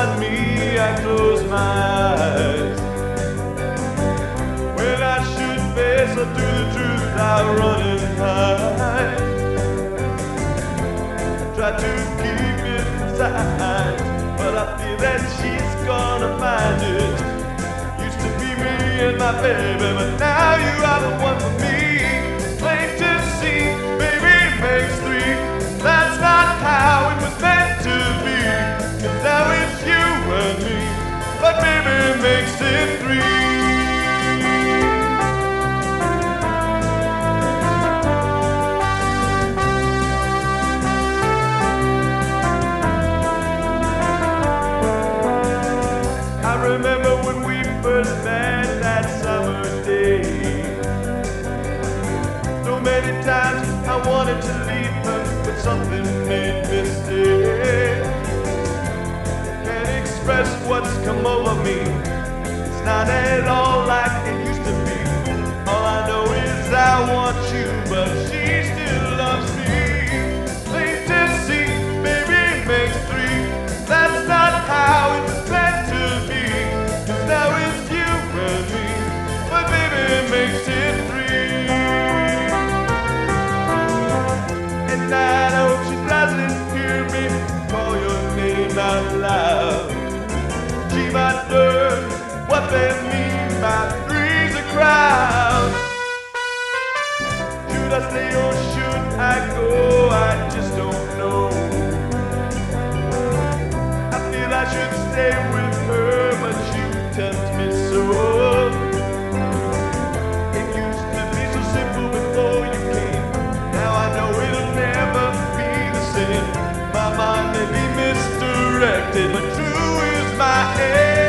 find me, I close my eyes. When I should face her to the truth, I run and hide. Try to keep it inside, but I feel that she's gonna find it. Used to be me and my baby, but now you are the one for me. Plain to see, baby makes three. That's not how it was meant to be. 'Cause now it's you and me, but baby makes it three. I remember when we first met that summer day. So many times I wanted to leave her, but something made me stay. Can't express what's come over me. It's not at all like it used to be. All I know is I want you, but she still loves me. Plain to see, baby makes three. That's not how it was meant to be. 'Cause now it's you and me, but baby makes it three. And I know she doesn't hear me call your name out loud. She might learn what they mean by three's a crowd. Should I stay or should I go? I just don't know. I feel I should stay with her, but you tempt me so. It used to be so simple before you came. Now I know it'll never be the same. My mind may be misdirected, but true is my aim.